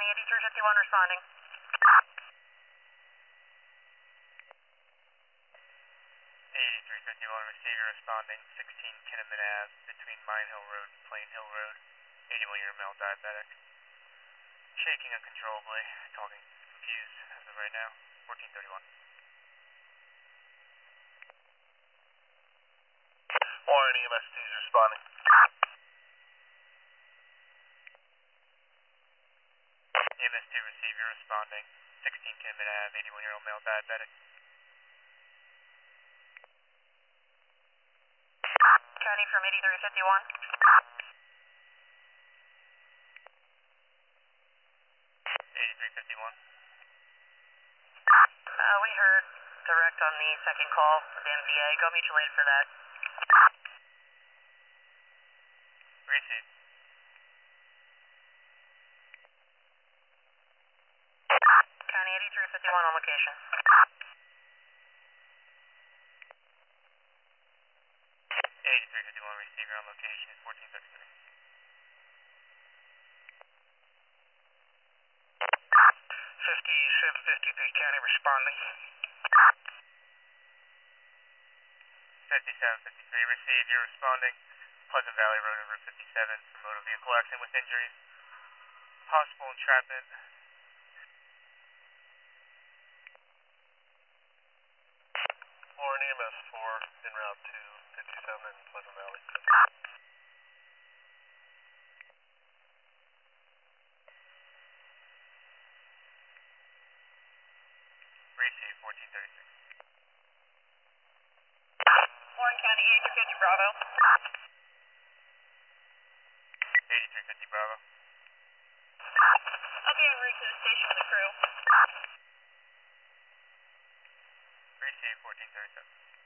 8351 responding. 8351 receiver responding, 16 Kinnaman Ave, between Mine Hill Road and Plain Hill Road, 81-year male diabetic. Shaking uncontrollably, talking confused as of right now, 1431. Warren EMST's responding. EMS2 receiver responding, 16 Kinnaman Ave, 81-year-old male diabetic. County from 8351. 8351. We heard direct on the second call of the MVA. Go mutual aid for that. Receive. County 8351 on location. 8351 receiver on location, 1433. 5753 County responding. 5753 receive, you're responding. Pleasant Valley Road over 57 for motor vehicle accident with injuries. Possible entrapment. Warren EMS4 en route to 57 in Pleasant Valley. Receive, 1436. Warren County 8350 Bravo. 8350 Bravo. I'll be en route to the station with the crew. Receive, 1437.